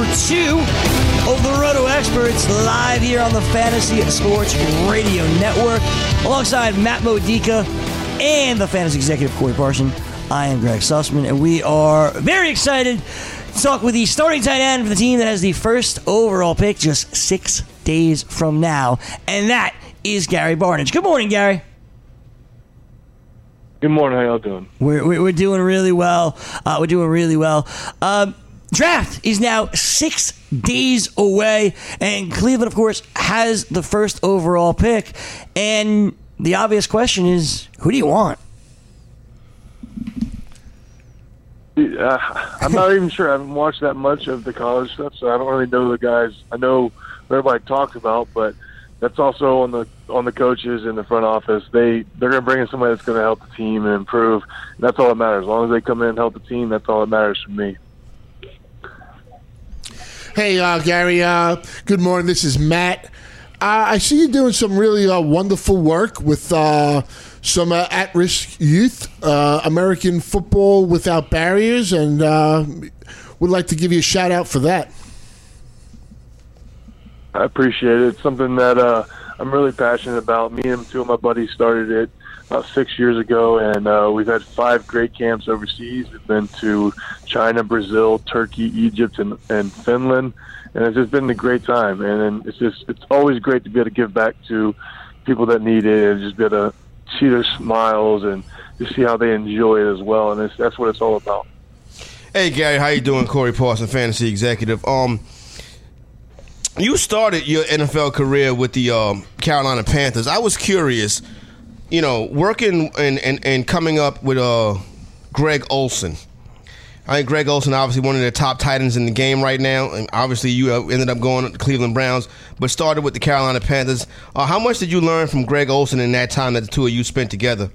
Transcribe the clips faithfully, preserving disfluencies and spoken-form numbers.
two of the Roto Experts live here on the Fantasy Sports Radio Network alongside Matt Modica and the Fantasy Executive Corey Parson. I am Greg Sussman, and we are very excited to talk with the starting tight end for the team that has the first overall pick just six days from now, and that is Gary Barnidge. Good morning, Gary. Good morning. How y'all doing? We're, we're doing really well. Uh, we're doing really well. Um, draft is now six days away, and Cleveland, of course, has the first overall pick. And the obvious question is, who do you want? Uh, I'm not even sure. I haven't watched that much of the college stuff, so I don't really know the guys. I know what everybody talks about, but that's also on the on the coaches in the front office. They they're going to bring in somebody that's going to help the team and improve. And that's all that matters. As long as they come in and help the team, that's all that matters for me. Hey, uh, Gary. Uh, good morning. This is Matt. Uh, I see you doing some really uh, wonderful work with uh, some uh, at-risk youth, uh, American Football Without Barriers, and uh, would like to give you a shout-out for that. I appreciate it. It's something that uh, I'm really passionate about. Me and two of my buddies started it about six years ago, and uh, we've had five great camps overseas. We've been to China, Brazil, Turkey, Egypt, and, and Finland, and it's just been a great time. And it's just it's always great to be able to give back to people that need it and just be able to see their smiles and just see how they enjoy it as well. And it's, that's what it's all about. Hey, Gary, how you doing? Corey Parson, Fantasy Executive. Um, you started your N F L career with the um, Carolina Panthers. I was curious, you know, working and, and, and coming up with uh, Greg Olsen. I think Greg Olsen, obviously one of the top tight ends in the game right now, and obviously you uh, ended up going to the Cleveland Browns, but started with the Carolina Panthers. Uh, how much did you learn from Greg Olsen in that time that the two of you spent together?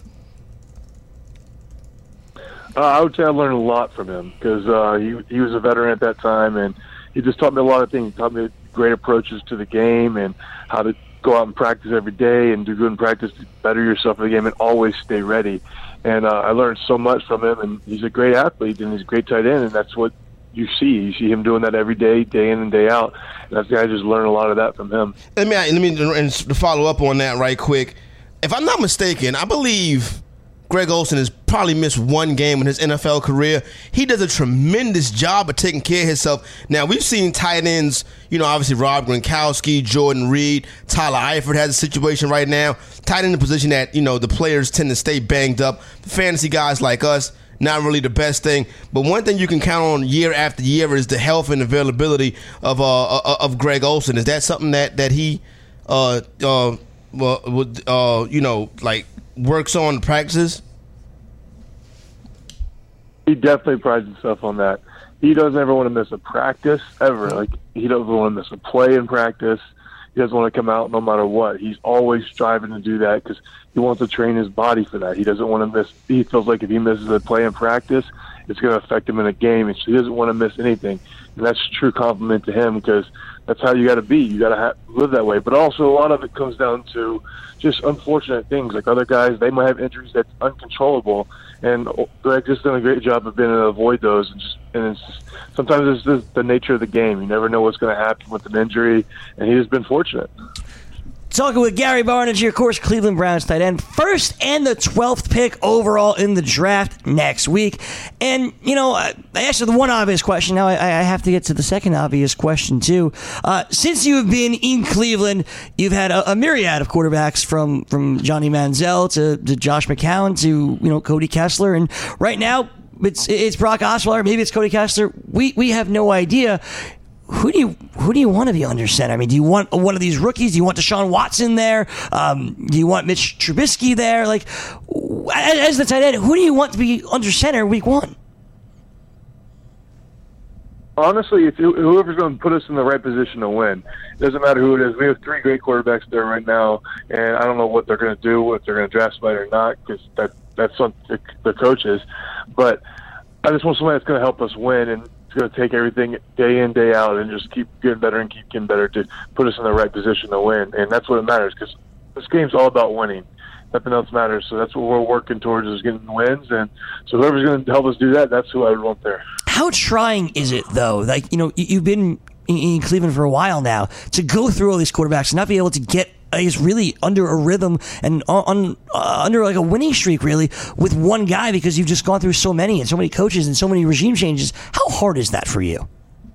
Uh, I would say I learned a lot from him because uh, he he was a veteran at that time, and he just taught me a lot of things. He taught me great approaches to the game and how to go out and practice every day and do good in practice to better yourself in the game and always stay ready. And uh, I learned so much from him, and he's a great athlete, and he's a great tight end, and that's what you see. You see him doing that every day, day in and day out. And I think I just learned a lot of that from him. Let me, let me and to follow up on that right quick. If I'm not mistaken, I believe Greg Olsen has probably missed one game in his N F L career. He does a tremendous job of taking care of himself. Now, we've seen tight ends, you know, obviously Rob Gronkowski, Jordan Reed, Tyler Eifert has a situation right now. Tight end in the position that, you know, the players tend to stay banged up. Fantasy guys like us, not really the best thing. But one thing you can count on year after year is the health and availability of uh, of Greg Olsen. Is that something that, that he, uh, uh, well, would, uh, you know, like, works on practices? He definitely prides himself on that. He doesn't ever want to miss a practice, ever. Like, he doesn't want to miss a play in practice. He doesn't want to come out no matter what. He's always striving to do that because he wants to train his body for that. He doesn't want to miss. He feels like if he misses a play in practice, it's going to affect him in a game, and so he doesn't want to miss anything. And that's a true compliment to him because that's how you got to be. You got to ha- live that way. But also, a lot of it comes down to just unfortunate things. Like other guys, they might have injuries that's uncontrollable, and Greg just done a great job of being able to avoid those. And just, and it's just, sometimes it's just the nature of the game. You never know what's going to happen with an injury, and he's been fortunate. Talking with Gary Barnidge here, of course, Cleveland Browns tight end. First and the twelfth pick overall in the draft next week. And, you know, I asked you the one obvious question. Now I, I have to get to the second obvious question, too. Uh, since you have been in Cleveland, you've had a, a myriad of quarterbacks from, from Johnny Manziel to, to Josh McCown to, you know, Cody Kessler. And right now, it's it's Brock Osweiler. Maybe it's Cody Kessler. We, we have no idea. Who do you who do you want to be under center? I mean, do you want one of these rookies? Do you want Deshaun Watson there? Um, do you want Mitch Trubisky there? Like, as the tight end, who do you want to be under center week one? Honestly, if you, whoever's going to put us in the right position to win, it doesn't matter who it is. We have three great quarterbacks there right now, and I don't know what they're going to do, if they're going to draft somebody or not, because that that's on the, the coaches. But I just want somebody that's going to help us win, and it's going to take everything day in, day out, and just keep getting better and keep getting better to put us in the right position to win. And that's what it matters, because this game's all about winning. Nothing else matters. So that's what we're working towards, is getting wins. And so whoever's going to help us do that, that's who I would want there. How How trying is it, though? Like, you know, you've been in, in Cleveland for a while now, to go through all these quarterbacks and not be able to get, I guess, really under a rhythm and on uh, under like a winning streak, really, with one guy, because you've just gone through so many and so many coaches and so many regime changes. How hard is that for you?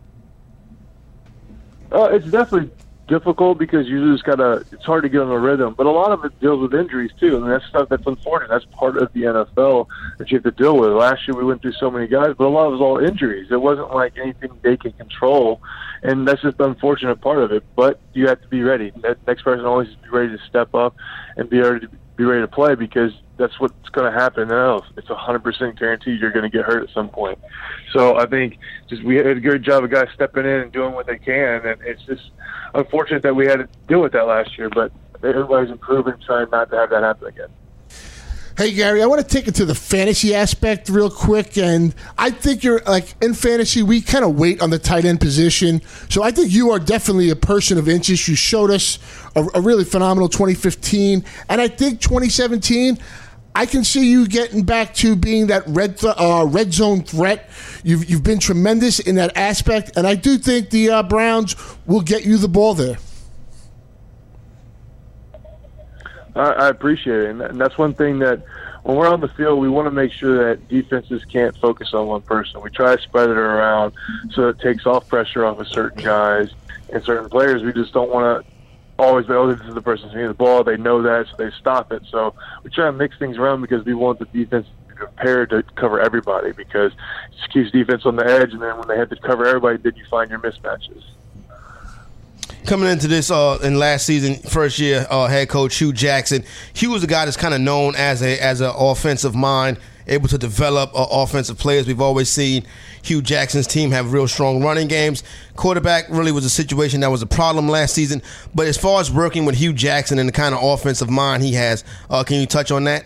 Uh, it's definitely difficult because you just gotta. It's hard to get on a rhythm, but a lot of it deals with injuries too, and that's stuff that's unfortunate. That's part of the N F L that you have to deal with. Last year we went through so many guys, but a lot of it was all injuries. It wasn't like anything they can control, and that's just the unfortunate part of it. But you have to be ready. That next person always be ready to step up and be ready to be ready to play, because that's what's going to happen else. It's a hundred percent guaranteed you're going to get hurt at some point. So I think just we had a good job of guys stepping in and doing what they can, and it's just unfortunate that we had to deal with that last year. But everybody's improving, trying not to have that happen again. Hey, Gary, I want to take it to the fantasy aspect real quick. And I think you're like in fantasy, we kind of wait on the tight end position. So I think you are definitely a person of interest. You showed us a, a really phenomenal twenty fifteen. And I think twenty seventeen, I can see you getting back to being that red th- uh, red zone threat. You've, you've been tremendous in that aspect. And I do think the uh, Browns will get you the ball there. I appreciate it, and that's one thing that when we're on the field, we want to make sure that defenses can't focus on one person. We try to spread it around so it takes off pressure off of certain guys and certain players. We just don't want to always be, oh, this is the person who needs the ball. They know that, so they stop it. So we try to mix things around because we want the defense to be prepared to cover everybody, because it just keeps defense on the edge, and then when they have to cover everybody, then you find your mismatches. Coming into this uh, in last season, first year uh, head coach Hugh Jackson, Hugh was a guy that's kind of known as a as an offensive mind, able to develop uh, offensive players. We've always seen Hugh Jackson's team have real strong running games. Quarterback really was a situation that was a problem last season. But as far as working with Hugh Jackson and the kind of offensive mind he has, uh, can you touch on that?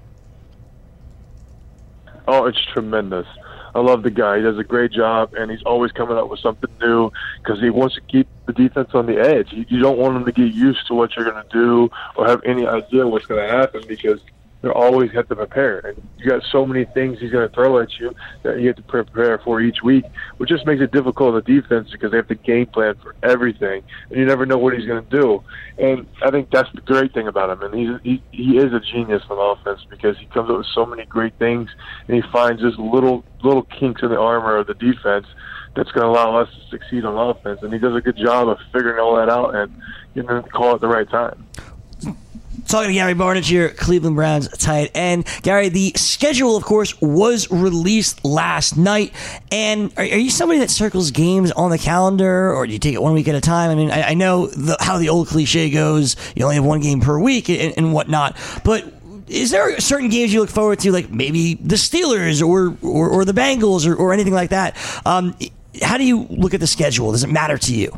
Oh, it's tremendous. I love the guy. He does a great job, and he's always coming up with something new because he wants to keep the defense on the edge. You, you don't want them to get used to what you're going to do or have any idea what's going to happen, because they always have to prepare. And you got so many things he's going to throw at you that you have to prepare for each week, which just makes it difficult on the defense because they have to game plan for everything, and you never know what he's going to do. And I think that's the great thing about him. And he's, he he is a genius on offense because he comes up with so many great things, and he finds just little little kinks in the armor of the defense that's going to allow us to succeed on offense. And he does a good job of figuring all that out and getting them to call at the right time. Talking to Gary Barnidge here, Cleveland Browns tight end. Gary, the schedule, of course, was released last night. And are, are you somebody that circles games on the calendar, or do you take it one week at a time? I mean, I, I know the, how the old cliche goes, you only have one game per week and, and whatnot. But is there certain games you look forward to, like maybe the Steelers or or, or the Bengals or, or anything like that? Um, how do you look at the schedule? Does it matter to you?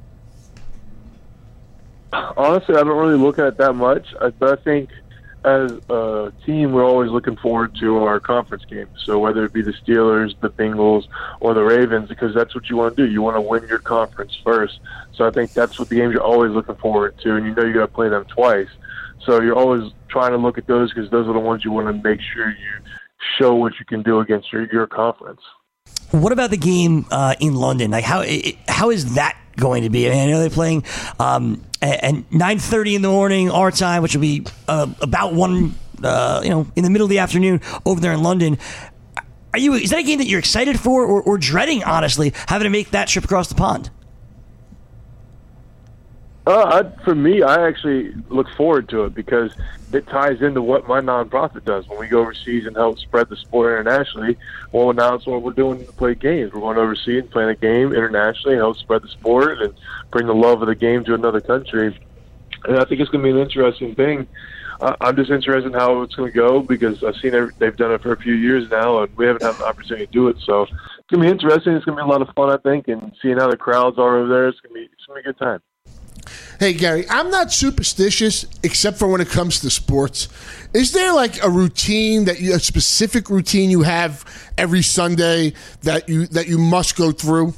Honestly, I don't really look at it that much, but I think as a team, we're always looking forward to our conference games. So whether it be the Steelers, the Bengals, or the Ravens, because that's what you want to do. You want to win your conference first. So I think that's what the games you're always looking forward to, and you know you got to play them twice. So you're always trying to look at those because those are the ones you want to make sure you show what you can do against your, your conference. What about the game uh, in London? Like how it, how is that going to be? I mean, I know they're playing um, at nine thirty in the morning our time, which will be uh, about one, uh, you know, in the middle of the afternoon over there in London. Are you? Is that a game that you're excited for, or, or dreading, honestly, having to make that trip across the pond? Uh, I, for me, I actually look forward to it because it ties into what my nonprofit does. When we go overseas and help spread the sport internationally, well, now it's what we're doing to play games. We're going overseas and playing a game internationally and help spread the sport and bring the love of the game to another country. And I think it's going to be an interesting thing. Uh, I'm just interested in how it's going to go because I've seen every, they've done it for a few years now, and we haven't had the opportunity to do it. So it's going to be interesting. It's going to be a lot of fun, I think, and seeing how the crowds are over there, it's going to be, it's going to be a good time. Hey, Gary, I'm not superstitious except for when it comes to sports. Is there like a routine that you, a specific routine you have every Sunday that you that you must go through?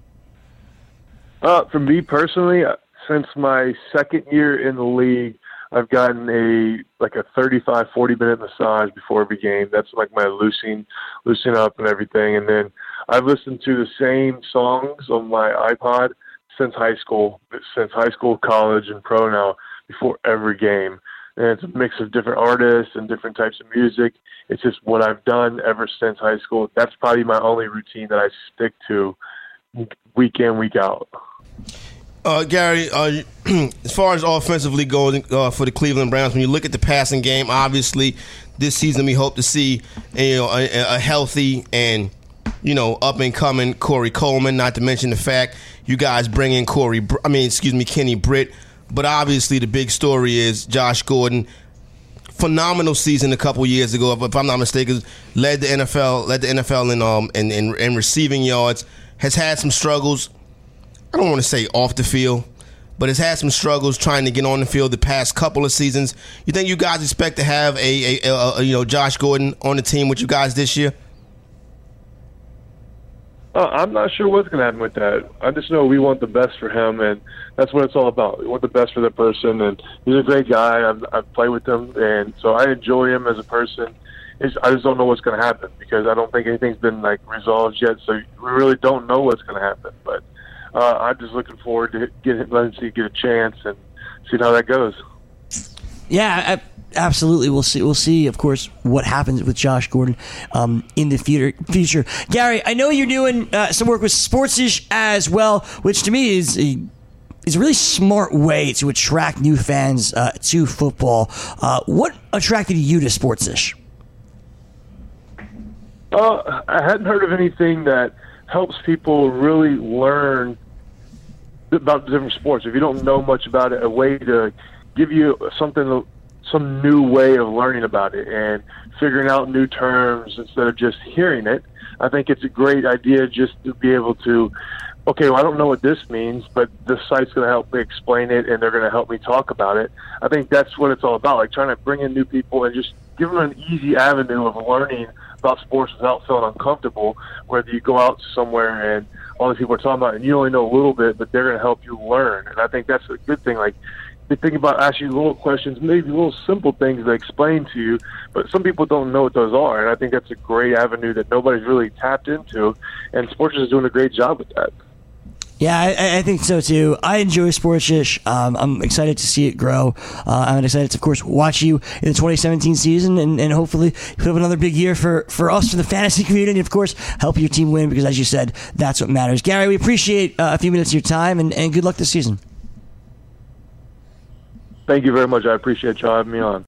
Uh, for me personally, since my second year in the league, I've gotten a like a thirty-five, forty minute massage before every game. That's like my loosening, loosening up and everything. And then I've listened to the same songs on my iPod since high school, since high school, college, and pro now before every game. And it's a mix of different artists and different types of music. It's just what I've done ever since high school. That's probably my only routine that I stick to week in, week out. Uh, Gary, uh, as far as offensively goes uh, for the Cleveland Browns, when you look at the passing game, obviously this season we hope to see you know, a, a healthy and you know up and coming Corey Coleman. Not to mention the fact you guys bring in Corey, I mean, excuse me, Kenny Britt. But obviously the big story is Josh Gordon. Phenomenal season a couple years ago, if I'm not mistaken, led the N F L, led the N F L in um in, in, in receiving yards. Has had some struggles. I don't want to say off the field, but has had some struggles trying to get on the field the past couple of seasons. You think you guys expect to have a, a, a, a you know Josh Gordon on the team with you guys this year? Uh, I'm not sure what's going to happen with that. I just know we want the best for him, and that's what it's all about. We want the best for the person, and he's a great guy. I've, I've played with him, and so I enjoy him as a person. It's, I just don't know what's going to happen because I don't think anything's been like resolved yet, so we really don't know what's going to happen. But uh, I'm just looking forward to getting letting see get a chance and see how that goes. Yeah, I, absolutely. We'll see. We'll see, of course, what happens with Josh Gordon um, in the future. Future, Gary. I know you're doing uh, some work with Sportsish as well, which to me is a is a really smart way to attract new fans uh, to football. Uh, what attracted you to Sportsish? Uh, I hadn't heard of anything that helps people really learn about different sports. If you don't know much about it, a way to give you something, some new way of learning about it and figuring out new terms instead of just hearing it. I think it's a great idea just to be able to, okay, well, I don't know what this means, but this site's going to help me explain it and they're going to help me talk about it. I think that's what it's all about, like trying to bring in new people and just give them an easy avenue of learning about sports without feeling uncomfortable, whether you go out somewhere and all these people are talking about it and you only know a little bit, but they're going to help you learn. And I think that's a good thing. Like, they think about asking you little questions, maybe little simple things they explain to you, but some people don't know what those are. And I think that's a great avenue that nobody's really tapped into, and Sports is doing a great job with that. Yeah, I, I think so too. I enjoy Sportsish. Um, I'm excited to see it grow. Uh, I'm excited to, of course, watch you in the twenty seventeen season, and, and hopefully you have another big year for, for us, for the fantasy community, and of course, help your team win, because as you said, that's what matters. Gary, we appreciate uh, a few minutes of your time, and, and good luck this season. Thank you very much. I appreciate y'all having me on.